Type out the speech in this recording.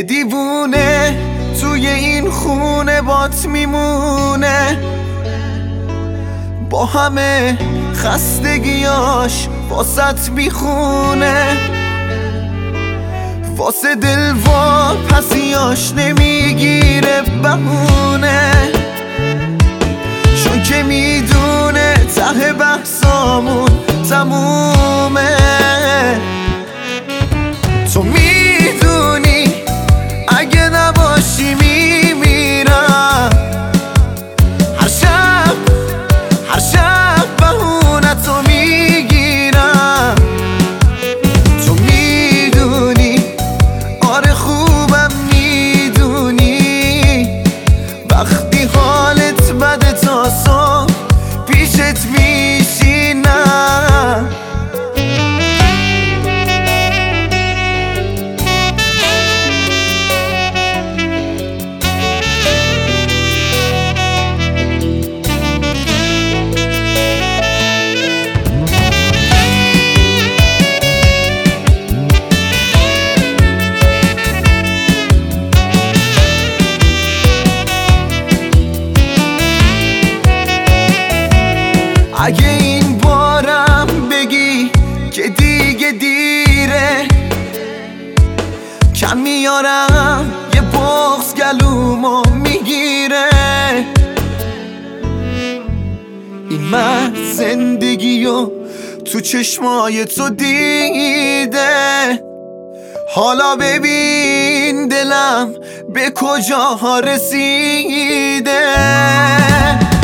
دیوونه توی این خونه بات میمونه، با همه خستگیاش واسط میخونه، واسه دلوار پسیاش نمیگیره بهونه، چون که میدونه ته بحثامون تمومه. تو میدونی اگه نباشی میمیرم، هر شب بهونه تو میگیرم. تو میدونی آره خوبم میدونی، وقتی حالت بده تا صبح پیشت میشینم. اگه این بارم بگی که دیگه دیره، کم میارم یه بغض گلومو میگیره. این من زندگیو تو چشمای تو دیده، حالا ببین دلم به کجاها رسیده.